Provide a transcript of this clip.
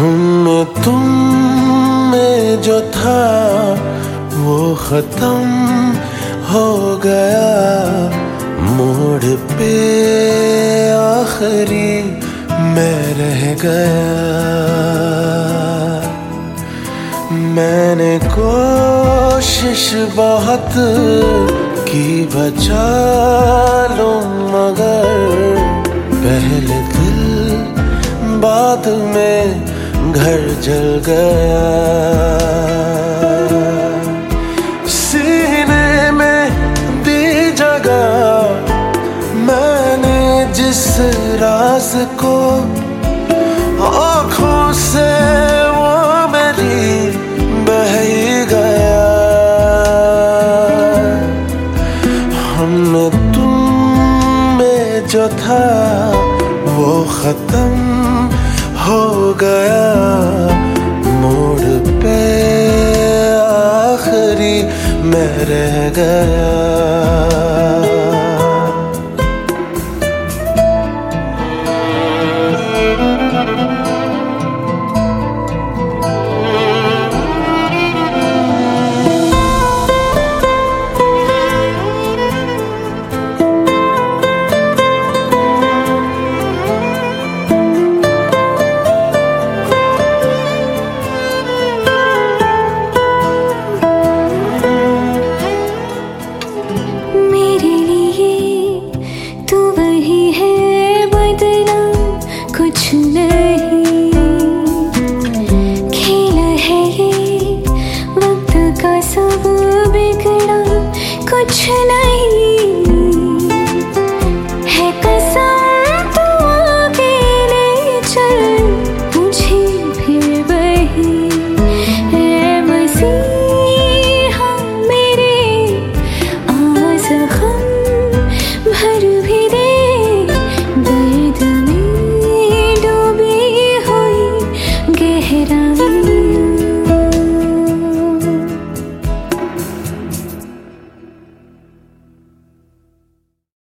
हम तुम में जो था वो खत्म हो गया। मोड़ पे आखिरी मैं रह गया। मैंने कोशिश बहुत की बचा लूं, मगर पहले दिल बाद में घर जल गया। सीने में दी जगह मैंने जिस राज को, आँखों से वो मेरी बह ही गया। हम तुम में जो था वो खत्म हो गया। मोड़ पे आखिरी मैं रह गया।